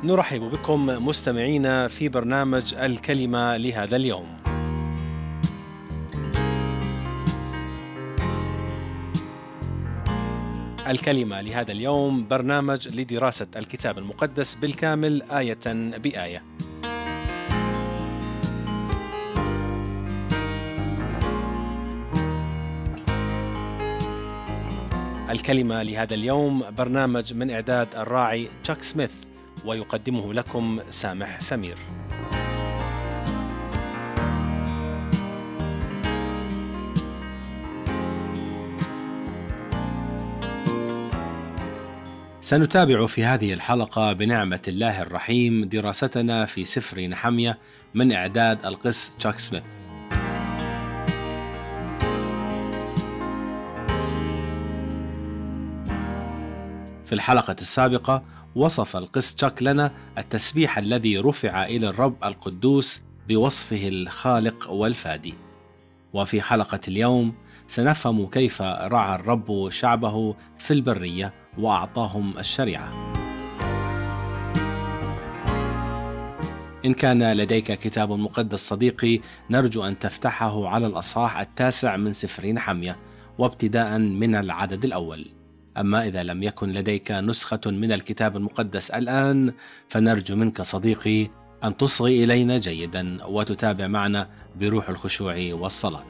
نرحب بكم مستمعينا في برنامج الكلمة لهذا اليوم. الكلمة لهذا اليوم برنامج لدراسة الكتاب المقدس بالكامل آية بآية. الكلمة لهذا اليوم برنامج من إعداد الراعي تشاك سميث، ويقدمه لكم سامح سمير. سنتابع في هذه الحلقة بنعمة الله الرحيم دراستنا في سفر نحمية من إعداد القس تشاك سميث. في الحلقة السابقة وصف القس تشاك لنا التسبيح الذي رفع إلى الرب القدوس بوصفه الخالق والفادي. وفي حلقة اليوم سنفهم كيف رعى الرب شعبه في البرية وأعطاهم الشريعة. إن كان لديك كتاب مقدس صديقي، نرجو أن تفتحه على الأصحاح 9 من سفر نحمية وابتداء من العدد الأول. أما إذا لم يكن لديك نسخة من الكتاب المقدس الآن، فنرجو منك صديقي أن تصغي إلينا جيدا وتتابع معنا بروح الخشوع والصلاة.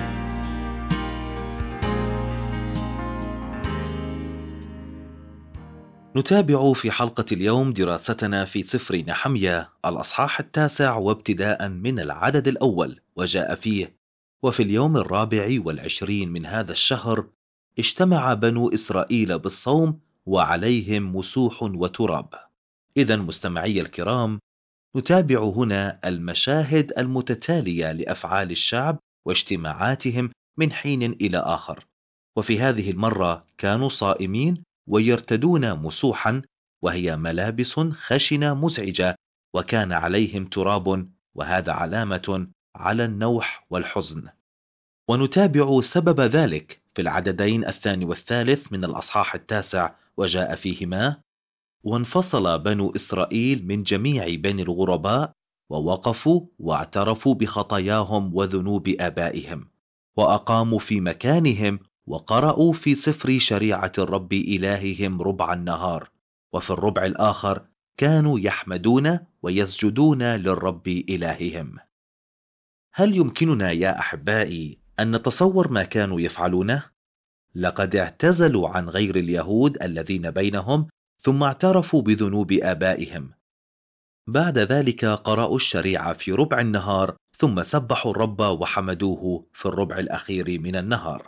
نتابع في حلقة اليوم دراستنا في سفر نحمية الأصحاح 9 وابتداء من العدد الأول. وجاء فيه: وفي اليوم 24 من هذا الشهر اجتمع بنو إسرائيل بالصوم وعليهم مسوح وتراب. إذن مستمعي الكرام، نتابع هنا المشاهد المتتالية لأفعال الشعب واجتماعاتهم من حين إلى آخر. وفي هذه المرة كانوا صائمين ويرتدون مسوحا، وهي ملابس خشنة مزعجة، وكان عليهم تراب، وهذا علامة على النوح والحزن. ونتابع سبب ذلك في العددين 2 والثالث من الأصحاح 9. وجاء فيهما: وانفصل بنو إسرائيل من جميع بني الغرباء، ووقفوا واعترفوا بخطاياهم وذنوب آبائهم، وأقاموا في مكانهم، وقرأوا في سفر شريعة الرب إلههم ربع النهار، وفي الربع الآخر كانوا يحمدون ويسجدون للرب إلههم. هل يمكننا يا أحبائي أن نتصور ما كانوا يفعلونه؟ لقد اعتزلوا عن غير اليهود الذين بينهم، ثم اعترفوا بذنوب آبائهم. بعد ذلك قرأوا الشريعة في ربع النهار، ثم سبحوا الرب وحمدوه في الربع الأخير من النهار.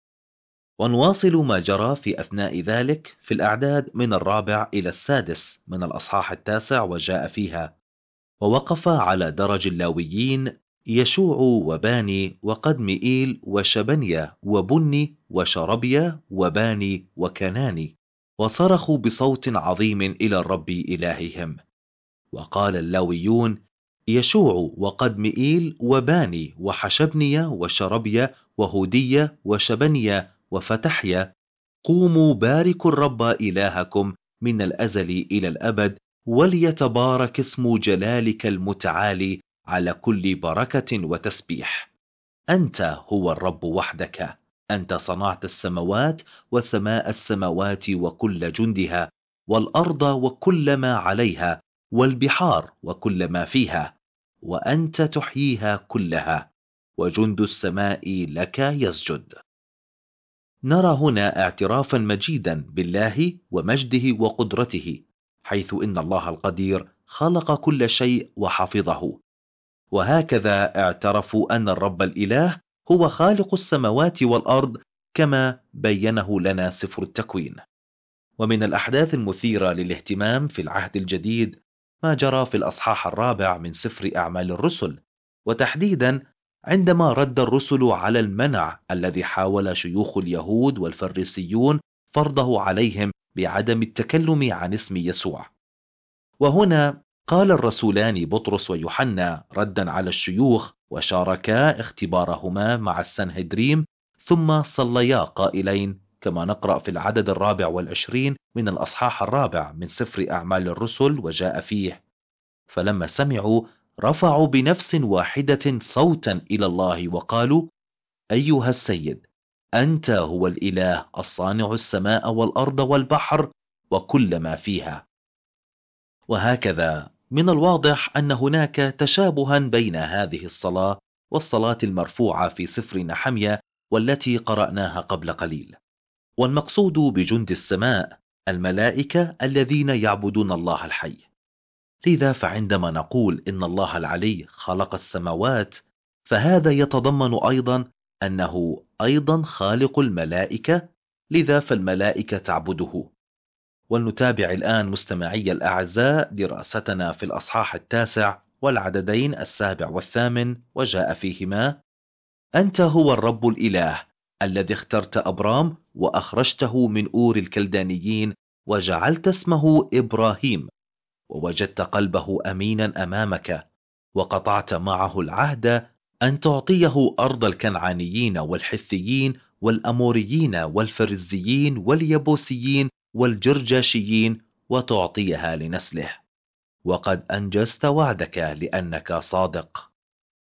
ونواصل ما جرى في أثناء ذلك في الأعداد من 4 إلى 6 من الأصحاح 9. وجاء فيها: ووقف على درج اللاويين يشوع وباني وقدمئيل وشبنيا وبني وشربيا وباني وكناني، وصرخوا بصوت عظيم إلى الرب إلههم. وقال اللاويون: يشوع وقدمئيل وباني وحشبنيا وشربيا وهودية وشبنيا وفتحيا، قوموا باركوا الرب إلهكم من الأزل إلى الأبد، وليتبارك اسم جلالك المتعالي على كل بركة وتسبيح. أنت هو الرب وحدك، أنت صنعت السماوات وسماء السماوات وكل جندها، والأرض وكل ما عليها، والبحار وكل ما فيها، وأنت تحييها كلها، وجند السماء لك يسجد. نرى هنا اعترافا مجيدا بالله ومجده وقدرته، حيث إن الله القدير خلق كل شيء وحفظه. وهكذا اعترفوا أن الرب الإله هو خالق السماوات والأرض، كما بينه لنا سفر التكوين. ومن الأحداث المثيرة للاهتمام في العهد الجديد ما جرى في الأصحاح 4 من سفر أعمال الرسل، وتحديدا عندما رد الرسل على المنع الذي حاول شيوخ اليهود والفريسيون فرضه عليهم بعدم التكلم عن اسم يسوع. وهنا قال الرسولان بطرس ويوحنا ردا على الشيوخ، وشاركا اختبارهما مع السنهدريم، ثم صليا قائلين: كما نقرأ في العدد 24 من الأصحاح 4 من سفر أعمال الرسل، وجاء فيه: فلما سمعوا رفعوا بنفس واحدة صوتا إلى الله وقالوا: أيها السيد، أنت هو الإله الصانع السماء والأرض والبحر وكل ما فيها. وهكذا من الواضح أن هناك تشابها بين هذه الصلاة والصلاة المرفوعة في سفر نحمية والتي قرأناها قبل قليل. والمقصود بجند السماء الملائكة الذين يعبدون الله الحي. لذا فعندما نقول إن الله العلي خلق السماوات، فهذا يتضمن أيضا أنه أيضا خالق الملائكة، لذا فالملائكة تعبده. ولنتابع الآن مستمعي الأعزاء دراستنا في الأصحاح 9 والعددين 7 و8، وجاء فيهما: أنت هو الرب الإله الذي اخترت أبرام وأخرجته من أور الكلدانيين وجعلت اسمه إبراهيم، ووجدت قلبه أمينا أمامك، وقطعت معه العهد أن تعطيه أرض الكنعانيين والحثيين والأموريين والفرزيين واليبوسيين والجرجاشيين، وتعطيها لنسله، وقد أنجزت وعدك لأنك صادق.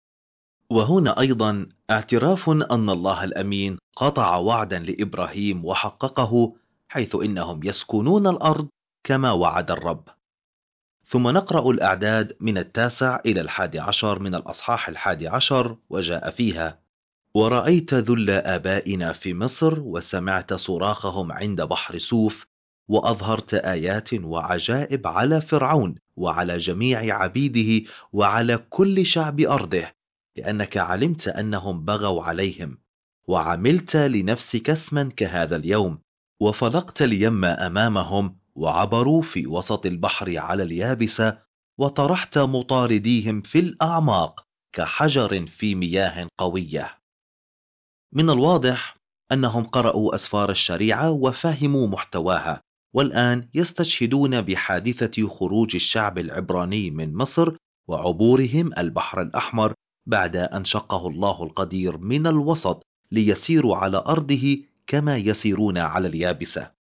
وهنا أيضا اعتراف أن الله الأمين قطع وعدا لإبراهيم وحققه، حيث إنهم يسكنون الأرض كما وعد الرب. ثم نقرأ الأعداد من 9 إلى 11 من الأصحاح 11، وجاء فيها: ورأيت ذل آبائنا في مصر، وسمعت صراخهم عند بحر سوف، وأظهرت آيات وعجائب على فرعون وعلى جميع عبيده وعلى كل شعب أرضه، لأنك علمت أنهم بغوا عليهم، وعملت لنفسك اسما كهذا اليوم، وفلقت اليم أمامهم، وعبروا في وسط البحر على اليابسة، وطرحت مطارديهم في الأعماق كحجر في مياه قوية. من الواضح أنهم قرأوا أسفار الشريعة وفهموا محتواها، والآن يستشهدون بحادثة خروج الشعب العبراني من مصر وعبورهم البحر الأحمر بعد أن شقه الله القدير من الوسط ليسيروا على أرضه كما يسيرون على اليابسة.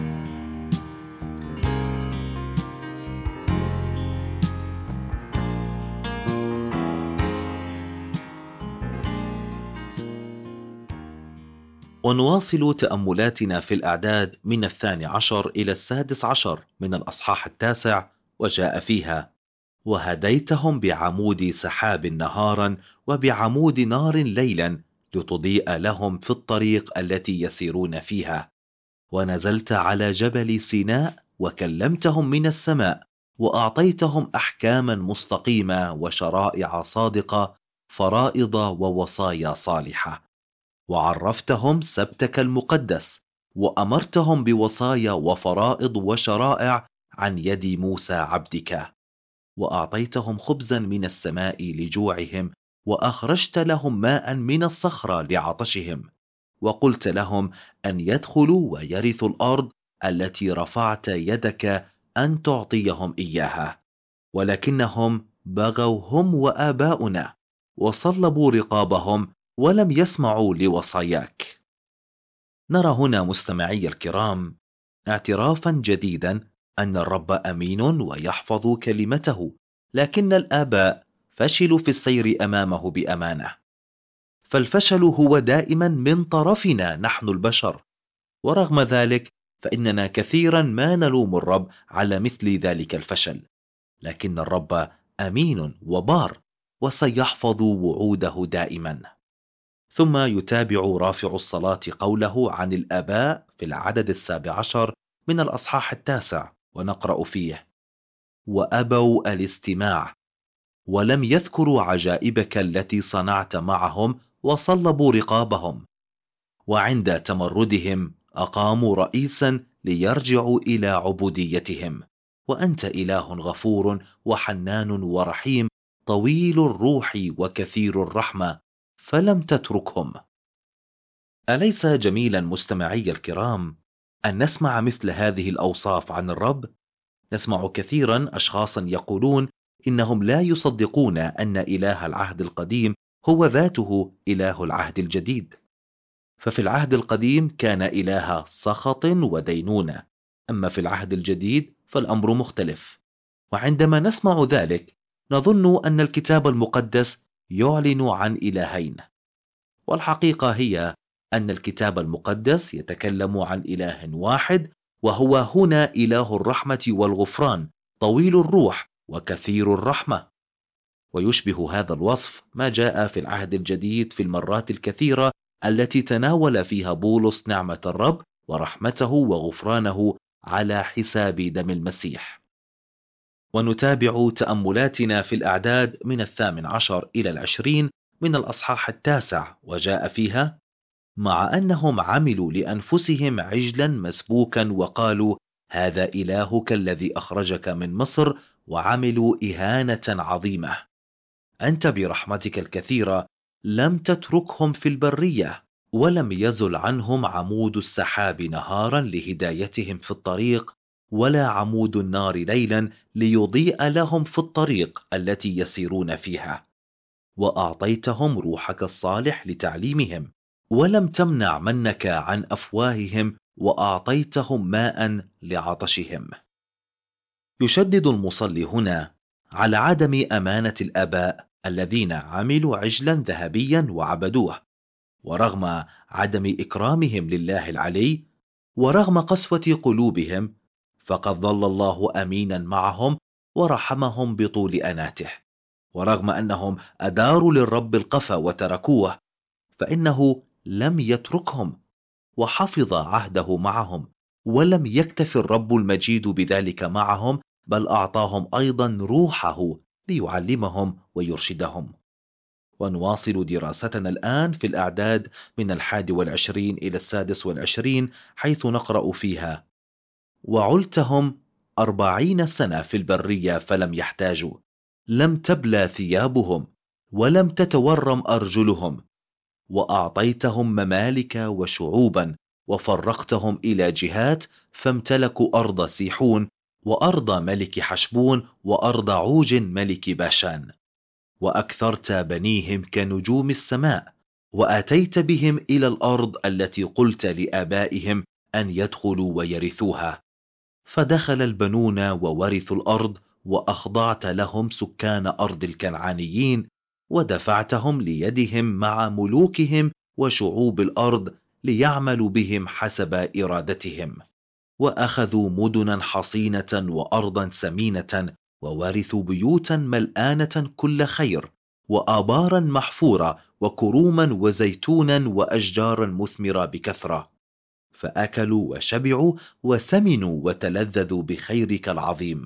ونواصل تأملاتنا في الأعداد من 12 إلى 16 من الأصحاح 9، وجاء فيها: وهديتهم بعمود سحاب نهارا وبعمود نار ليلا لتضيء لهم في الطريق التي يسيرون فيها، ونزلت على جبل سيناء وكلمتهم من السماء، وأعطيتهم أحكاما مستقيمة وشرائع صادقة، فرائض ووصايا صالحة، وعرفتهم سبتك المقدس، وأمرتهم بوصايا وفرائض وشرائع عن يد موسى عبدك، وأعطيتهم خبزا من السماء لجوعهم، وأخرجت لهم ماء من الصخرة لعطشهم، وقلت لهم أن يدخلوا ويرثوا الأرض التي رفعت يدك أن تعطيهم إياها، ولكنهم بغوا هم وآباؤنا، وصلبوا رقابهم ولم يسمعوا لوصاياك. نرى هنا مستمعي الكرام اعترافا جديدا أن الرب أمين ويحفظ كلمته، لكن الآباء فشلوا في السير أمامه بأمانة. فالفشل هو دائما من طرفنا نحن البشر، ورغم ذلك فإننا كثيرا ما نلوم الرب على مثل ذلك الفشل، لكن الرب أمين وبار وسيحفظ وعوده دائما. ثم يتابع رافع الصلاة قوله عن الآباء في العدد 17 من الأصحاح 9، ونقرأ فيه: وأبوا الاستماع، ولم يذكروا عجائبك التي صنعت معهم، وصلبوا رقابهم، وعند تمردهم أقاموا رئيسا ليرجعوا إلى عبوديتهم، وأنت إله غفور وحنان ورحيم، طويل الروح وكثير الرحمة، فلم تتركهم. أليس جميلا مستمعي الكرام أن نسمع مثل هذه الأوصاف عن الرب؟ نسمع كثيرا أشخاصا يقولون إنهم لا يصدقون أن إله العهد القديم هو ذاته إله العهد الجديد. ففي العهد القديم كان إله سخط ودينونة، أما في العهد الجديد فالأمر مختلف. وعندما نسمع ذلك نظن أن الكتاب المقدس يعلن عن إلهين، والحقيقة هي أن الكتاب المقدس يتكلم عن إله واحد، وهو هنا إله الرحمة والغفران، طويل الروح وكثير الرحمة. ويشبه هذا الوصف ما جاء في العهد الجديد في المرات الكثيرة التي تناول فيها بولس نعمة الرب ورحمته وغفرانه على حساب دم المسيح. ونتابع تأملاتنا في الأعداد من 18 إلى 20 من الأصحاح 9، وجاء فيها: مع أنهم عملوا لأنفسهم عجلا مسبوكا وقالوا هذا إلهك الذي أخرجك من مصر، وعملوا إهانة عظيمة، أنت برحمتك الكثيرة لم تتركهم في البرية، ولم يزل عنهم عمود السحاب نهارا لهدايتهم في الطريق، ولا عمود النار ليلا ليضيء لهم في الطريق التي يسيرون فيها. وأعطيتهم روحك الصالح لتعليمهم، ولم تمنع منك عن أفواههم، وأعطيتهم ماء لعطشهم. يشدد المصلي هنا على عدم أمانة الآباء الذين عملوا عجلا ذهبيا وعبدوه، ورغم عدم إكرامهم لله العلي، ورغم قسوة قلوبهم، فقد ظل الله أمينا معهم ورحمهم بطول أناته. ورغم أنهم أداروا للرب القفا وتركوه، فإنه لم يتركهم، وحفظ عهده معهم، ولم يكتف الرب المجيد بذلك معهم، بل أعطاهم أيضا روحه ليعلمهم ويرشدهم. ونواصل دراستنا الآن في الأعداد من 21 إلى 26، حيث نقرأ فيها: وعلتهم 40 سنة في البرية فلم يحتاجوا، لم تبلى ثيابهم، ولم تتورم أرجلهم، وأعطيتهم ممالك وشعوبا، وفرقتهم إلى جهات، فامتلكوا أرض سيحون، وأرض ملك حشبون، وأرض عوج ملك باشان. وأكثرت بنيهم كنجوم السماء، وأتيت بهم إلى الأرض التي قلت لآبائهم أن يدخلوا ويرثوها، فدخل البنون وورثوا الأرض، وأخضعت لهم سكان أرض الكنعانيين، ودفعتهم ليدهم مع ملوكهم وشعوب الأرض ليعملوا بهم حسب إرادتهم، وأخذوا مدنا حصينة وأرضا سمينة، وورثوا بيوتا ملآنة كل خير، وآبارا محفورة، وكروما وزيتونا وأشجارا مثمرة بكثرة، فأكلوا وشبعوا وسمنوا وتلذذوا بخيرك العظيم،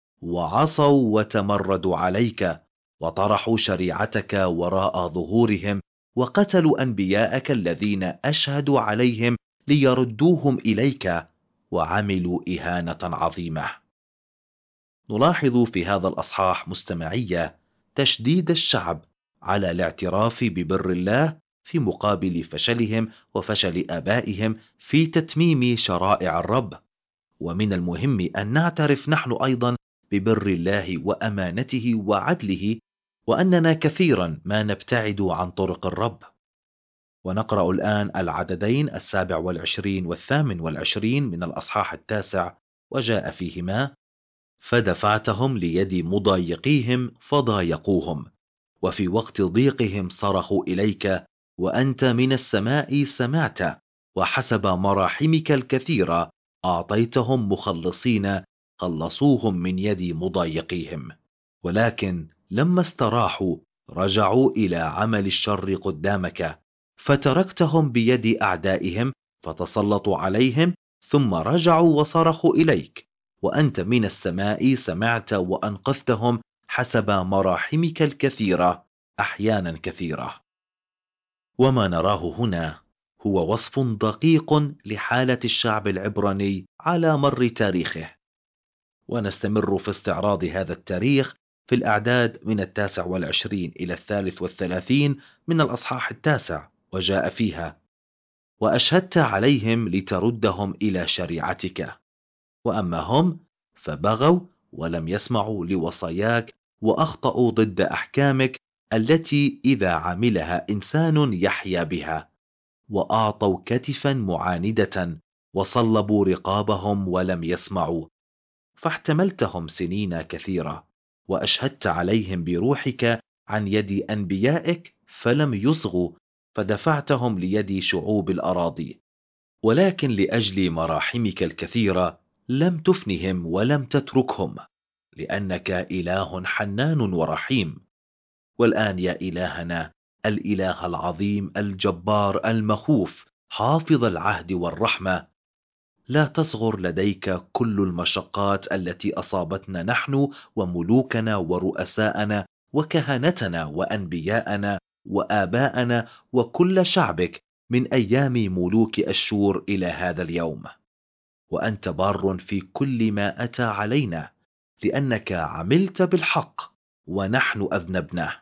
وعصوا وتمردوا عليك، وطرحوا شريعتك وراء ظهورهم، وقتلوا أنبياءك الذين أشهدوا عليهم ليردوهم إليك، وعملوا إهانة عظيمة. نلاحظ في هذا الأصحاح مستمعية تشديد الشعب على الاعتراف ببر الله في مقابل فشلهم وفشل آبائهم في تتميم شرائع الرب. ومن المهم أن نعترف نحن أيضا ببر الله وأمانته وعدله، وأننا كثيرا ما نبتعد عن طرق الرب. ونقرأ الآن العددين 27 و28 من الأصحاح 9، وجاء فيهما: فدفعتهم ليد مضايقيهم فضايقوهم، وفي وقت ضيقهم صرخوا إليك، وأنت من السماء سمعت، وحسب مراحمك الكثيرة أعطيتهم مخلصين، خلصوهم من يد مضايقيهم. ولكن لما استراحوا رجعوا إلى عمل الشر قدامك، فتركتهم بيد أعدائهم، فتسلطوا عليهم، ثم رجعوا وصرخوا إليك، وأنت من السماء سمعت وأنقذتهم حسب مراحمك الكثيرة أحيانا كثيرة. وما نراه هنا هو وصف دقيق لحالة الشعب العبراني على مر تاريخه. ونستمر في استعراض هذا التاريخ في الأعداد من 29 إلى 33 من الأصحاح 9، وجاء فيها: وأشهدت عليهم لتردهم إلى شريعتك، وأما هم فبغوا ولم يسمعوا لوصاياك، وأخطأوا ضد أحكامك التي إذا عملها إنسان يحيا بها، وأعطوا كتفا معاندة، وصلبوا رقابهم ولم يسمعوا. فاحتملتهم سنين كثيرة، وأشهدت عليهم بروحك عن يد أنبيائك فلم يصغوا، فدفعتهم ليد شعوب الأراضي. ولكن لأجل مراحمك الكثيرة لم تفنهم ولم تتركهم، لأنك إله حنان ورحيم. والآن يا إلهنا، الإله العظيم الجبار المخوف حافظ العهد والرحمة، لا تصغر لديك كل المشقات التي أصابتنا نحن وملوكنا ورؤساءنا وكهنتنا وأنبياءنا وآباءنا وكل شعبك من أيام ملوك أشور إلى هذا اليوم. وأنت بار في كل ما أتى علينا، لأنك عملت بالحق ونحن أذنبنا.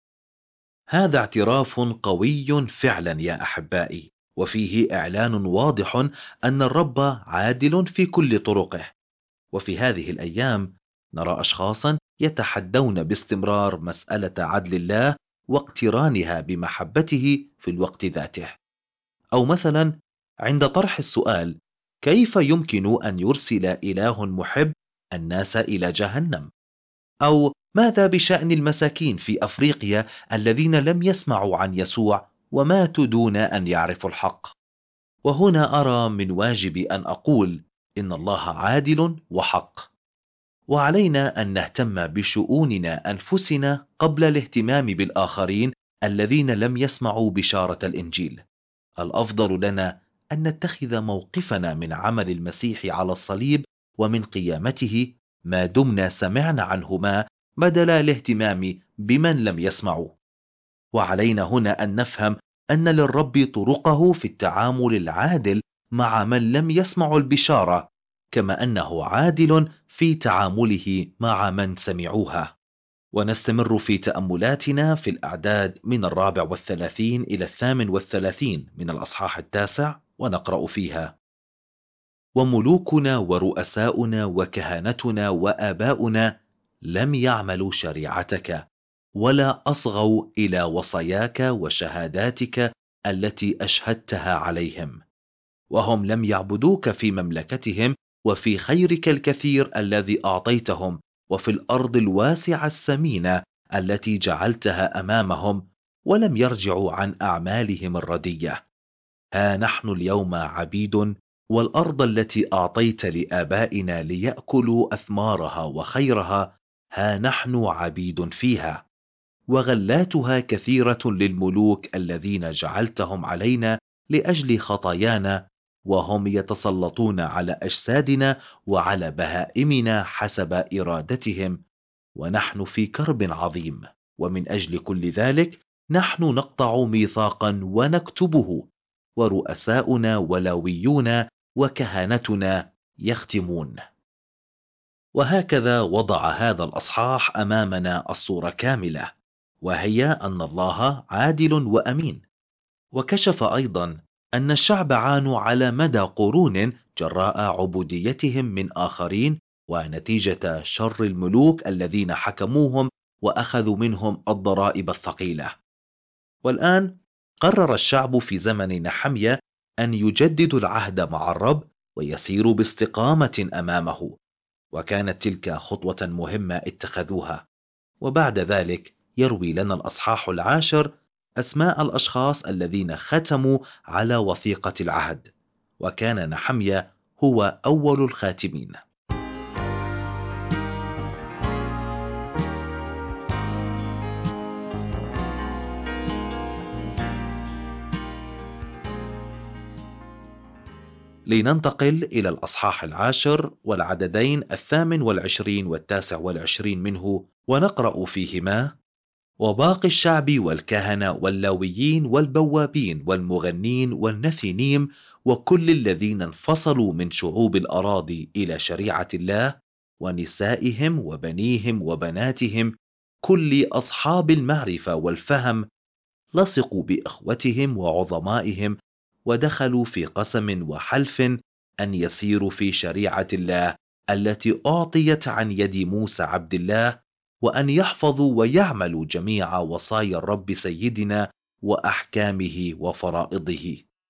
هذا اعتراف قوي فعلا يا أحبائي، وفيه إعلان واضح أن الرب عادل في كل طرقه. وفي هذه الأيام نرى أشخاصا يتحدون باستمرار مسألة عدل الله واقترانها بمحبته في الوقت ذاته. أو مثلا عند طرح السؤال: كيف يمكن أن يرسل إله محب الناس إلى جهنم؟ أو ماذا بشأن المساكين في أفريقيا الذين لم يسمعوا عن يسوع وماتوا دون أن يعرفوا الحق؟ وهنا أرى من واجبي أن أقول إن الله عادل وحق، وعلينا أن نهتم بشؤوننا أنفسنا قبل الاهتمام بالآخرين الذين لم يسمعوا بشارة الإنجيل. الأفضل لنا أن نتخذ موقفنا من عمل المسيح على الصليب ومن قيامته ما دمنا سمعنا عنهما، بدل الاهتمام بمن لم يسمعوا. وعلينا هنا أن نفهم أن للرب طرقه في التعامل العادل مع من لم يسمعوا البشارة، كما أنه عادل في تعامله مع من سمعوها. ونستمر في تأملاتنا في الأعداد من 34 إلى 38 من الأصحاح 9، ونقرأ فيها: وملوكنا ورؤساؤنا وكهنتنا وآباؤنا لم يعملوا شريعتك، ولا أصغوا إلى وصاياك وشهاداتك التي أشهدتها عليهم، وهم لم يعبدوك في مملكتهم وفي خيرك الكثير الذي أعطيتهم، وفي الأرض الواسعة السمينة التي جعلتها أمامهم، ولم يرجعوا عن أعمالهم الردية. ها نحن اليوم عبيد، والأرض التي أعطيت لآبائنا ليأكلوا أثمارها وخيرها، ها نحن عبيد فيها، وغلاتها كثيرة للملوك الذين جعلتهم علينا لأجل خطايانا، وهم يتسلطون على أجسادنا وعلى بهائمنا حسب إرادتهم، ونحن في كرب عظيم. ومن أجل كل ذلك نحن نقطع ميثاقا ونكتبه، ورؤساؤنا ولاويون وكهنتنا يختمون. وهكذا وضع هذا الأصحاح أمامنا الصورة كاملة، وهي أن الله عادل وأمين. وكشف أيضا أن الشعب عانوا على مدى قرون جراء عبوديتهم من آخرين، ونتيجة شر الملوك الذين حكموهم وأخذوا منهم الضرائب الثقيلة. والآن قرر الشعب في زمن نحمية أن يجددوا العهد مع الرب ويسيروا باستقامة أمامه، وكانت تلك خطوة مهمة اتخذوها. وبعد ذلك يروي لنا الأصحاح 10 أسماء الأشخاص الذين ختموا على وثيقة العهد، وكان نحمية هو أول الخاتمين. لننتقل إلى الأصحاح 10 والعددين 28 و29 منه، ونقرأ فيهما: وباقي الشعب والكهنة واللاويين والبوابين والمغنين والنثينيم وكل الذين انفصلوا من شعوب الأراضي إلى شريعة الله، ونسائهم وبنيهم وبناتهم، كل أصحاب المعرفة والفهم، لصقوا بإخوتهم وعظمائهم، ودخلوا في قسم وحلف أن يسيروا في شريعة الله التي أعطيت عن يد موسى عبد الله، وأن يحفظوا ويعملوا جميع وصايا الرب سيدنا وأحكامه وفرائضه.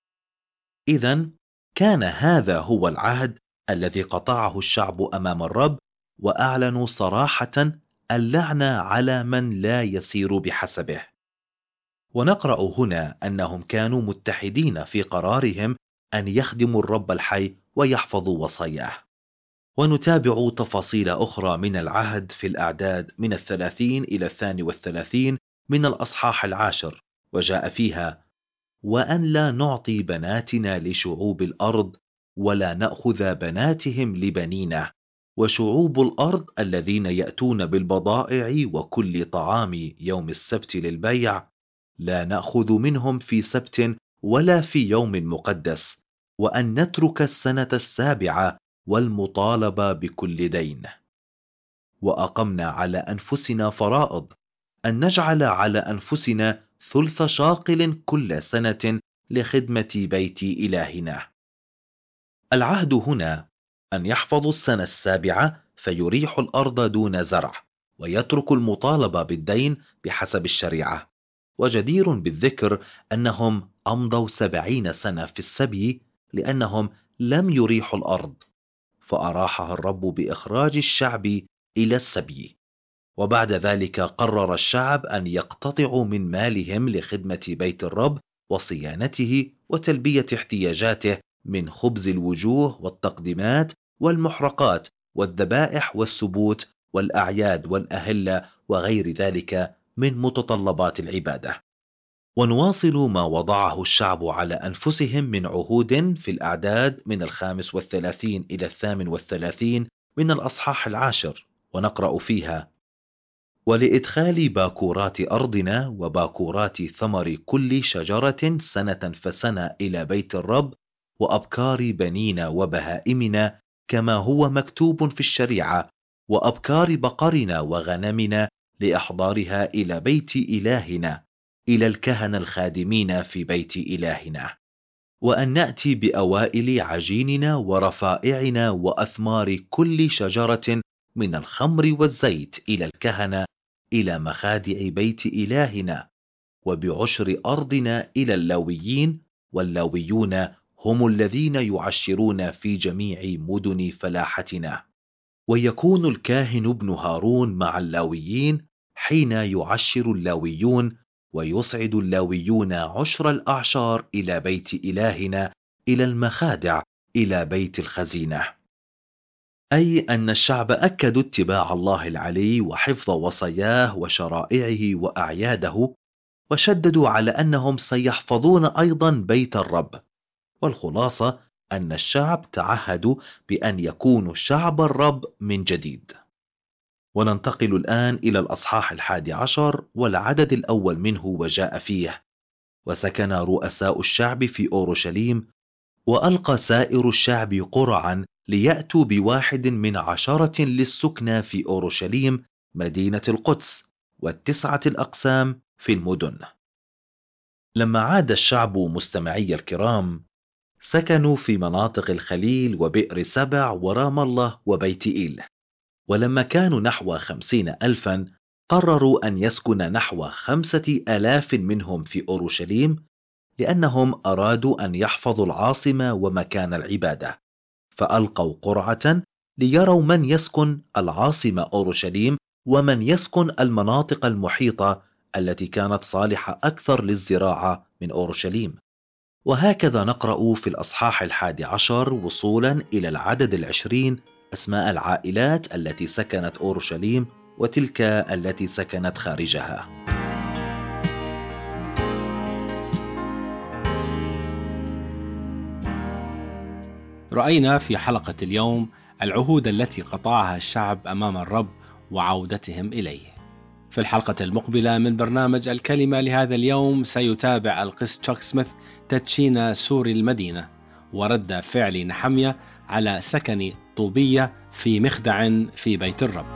إذن كان هذا هو العهد الذي قطعه الشعب أمام الرب، وأعلنوا صراحة اللعنة على من لا يسير بحسبه. ونقرأ هنا أنهم كانوا متحدين في قرارهم أن يخدموا الرب الحي ويحفظوا وصاياه. ونتابع تفاصيل أخرى من العهد في الأعداد من 30 إلى 32 من الأصحاح 10، وجاء فيها: وأن لا نعطي بناتنا لشعوب الأرض، ولا نأخذ بناتهم لبنينا، وشعوب الأرض الذين يأتون بالبضائع وكل طعام يوم السبت للبيع، لا نأخذ منهم في سبت ولا في يوم مقدس، وأن نترك السنة السابعة والمطالبة بكل دين. وأقمنا على أنفسنا فرائض أن نجعل على أنفسنا ثلث شاقل كل سنة لخدمة بيت إلهنا. العهد هنا أن يحفظوا السنة السابعة فيريح الأرض دون زرع، ويترك المطالبة بالدين بحسب الشريعة. وجدير بالذكر أنهم أمضوا 70 سنة في السبي لأنهم لم يريحوا الأرض، فأراحها الرب بإخراج الشعب إلى السبي. وبعد ذلك قرر الشعب أن يقتطعوا من مالهم لخدمة بيت الرب وصيانته وتلبية احتياجاته من خبز الوجوه والتقديمات والمحرقات والذبائح والسبوت والأعياد والأهلة وغير ذلك من متطلبات العبادة. ونواصل ما وضعه الشعب على أنفسهم من عهود في الأعداد من 35 إلى 38 من الأصحاح 10، ونقرأ فيها: ولإدخال باكورات أرضنا وباكورات ثمر كل شجرة سنة فسنة إلى بيت الرب، وأبكار بنينا وبهائمنا كما هو مكتوب في الشريعة، وأبكار بقرنا وغنمنا لإحضارها إلى بيت إلهنا، إلى الكهنة الخادمين في بيت إلهنا. وأن نأتي بأوائل عجيننا ورفائعنا وأثمار كل شجرة من الخمر والزيت إلى الكهنة إلى مخادع بيت إلهنا، وبعشر أرضنا إلى اللاويين، واللاويون هم الذين يعشرون في جميع مدن فلاحتنا. ويكون الكاهن ابن هارون مع اللاويين حين يعشر اللاويون، ويصعد اللاويون عشر الأعشار إلى بيت إلهنا، إلى المخادع، إلى بيت الخزينة. أي أن الشعب أكدوا اتباع الله العلي وحفظ وصاياه وشرائعه وأعياده، وشددوا على أنهم سيحفظون أيضا بيت الرب. والخلاصة أن الشعب تعهدوا بأن يكونوا شعب الرب من جديد. وننتقل الآن إلى الأصحاح 11 والعدد الأول منه، وجاء فيه: وسكن رؤساء الشعب في أورشليم، وألقى سائر الشعب قرعا ليأتوا بواحد من 10 للسكنى في أورشليم مدينة القدس، والتسعة الأقسام في المدن. لما عاد الشعب مستمعي الكرام، سكنوا في مناطق الخليل وبئر سبع ورام الله وبيت إيل. ولما كانوا نحو 50,000 قرروا أن يسكن نحو 5,000 منهم في أورشليم، لأنهم أرادوا أن يحفظوا العاصمة ومكان العبادة. فألقوا قرعة ليروا من يسكن العاصمة أورشليم ومن يسكن المناطق المحيطة التي كانت صالحة أكثر للزراعة من أورشليم. وهكذا نقرأ في الأصحاح 11 وصولا إلى العدد 20 أسماء العائلات التي سكنت أورشليم وتلك التي سكنت خارجها. رأينا في حلقة اليوم العهود التي قطعها الشعب أمام الرب وعودتهم إليه. في الحلقة المقبلة من برنامج الكلمة لهذا اليوم سيتابع القس تشاك سميث تدشين سور المدينة ورد فعل نحمية على سكن طوبية في مخدع في بيت الرب.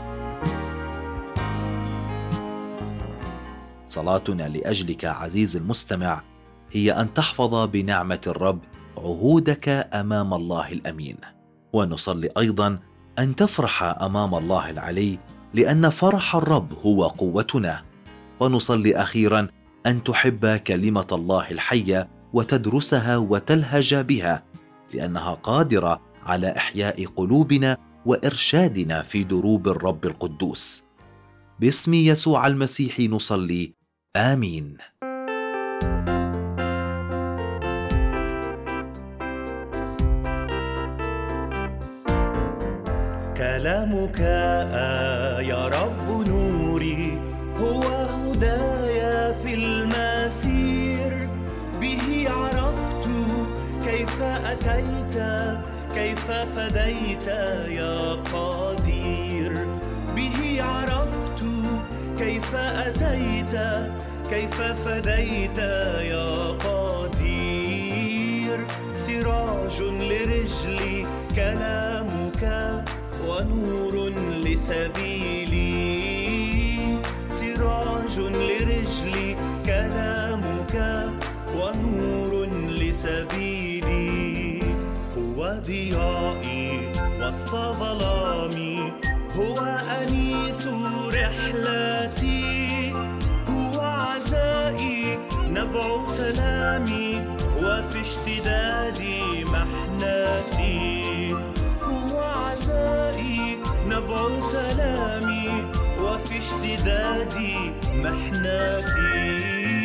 صلاتنا لأجلك عزيز المستمع هي أن تحفظ بنعمة الرب عهودك أمام الله الأمين، ونصلي أيضا أن تفرح أمام الله العلي، لأن فرح الرب هو قوتنا. ونصلي أخيرا أن تحب كلمة الله الحية وتدرسها وتلهج بها، لأنها قادرة على إحياء قلوبنا وإرشادنا في دروب الرب القدوس. باسم يسوع المسيح نصلي، آمين. كلامك يا رب نوري، هو هدايا في المسير. به عرفت كيف أتيت، كيف فديت يا قدير. به عرفت كيف أتيت، كيف فديت يا قدير. سراج لرجلي كلامك، ونور لسبيلي. سراج لرجلي كلامك، ونور لسبيلي. هو ضيائي وسط ظلامي، هو أنيس رحلتي. هو عزائي نبع سلامي، وفي اشتدادي محنتي. هو عزائي نبع سلامي، وفي اشتدادي محنتي.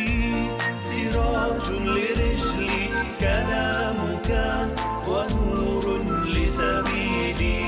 سراج لرجلي كلامك، ونور لسبيلي.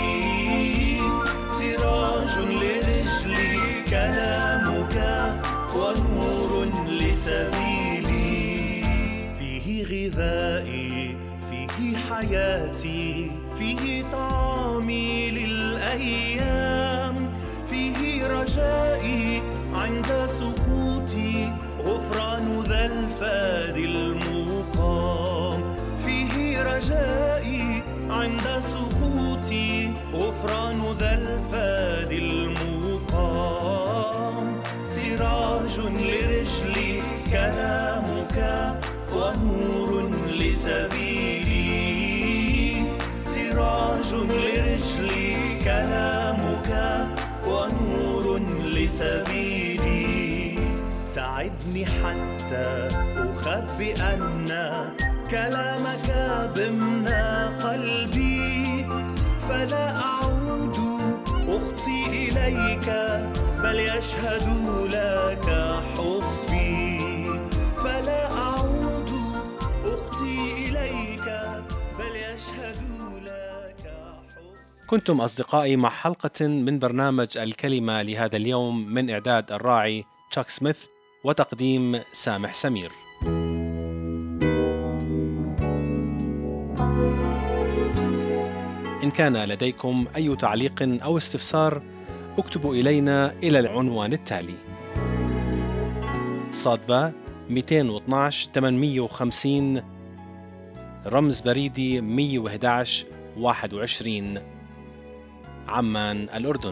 سراج لرجلي كلامك، ونور لسبيلي. فيه غذائي، فيه حياتي، فيه طعامي للأيام. فيه رجائي عند سقوطي، غفران ذا الفادي المقام. فيه رجائي عند سقوطي، غفران ذا الفادي المقام. سراج لرجلي كلامك، ونور لسبيلي. سراج لرجلي كلامك، ونور لسبيلي. ساعدني حتى أخبئ أن كلامك ضمن قلبي، فلا أعود أخطي إليك، بل يشهد لك حبي. فلا أعود أخطي إليك، بل يشهد لك حبي. كنتم أصدقائي مع حلقة من برنامج الكلمة لهذا اليوم، من إعداد الراعي تشاك سميث وتقديم سامح سمير. إن كان لديكم أي تعليق أو استفسار، اكتبوا إلينا إلى العنوان التالي: صادبة 212 850 رمز بريدي 111 21 عمان الأردن.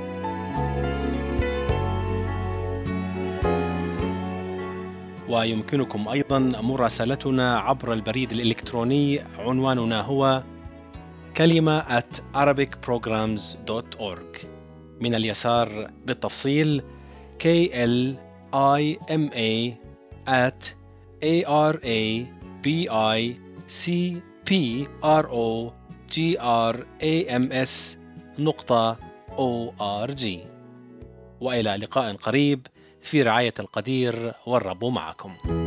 ويمكنكم أيضا مراسلتنا عبر البريد الإلكتروني، عنواننا هو kalima@arabicprograms.org. من اليسار بالتفصيل KLIMA@ARABICPROGRAMS.org. وإلى لقاء قريب في رعاية القدير، والرب معكم.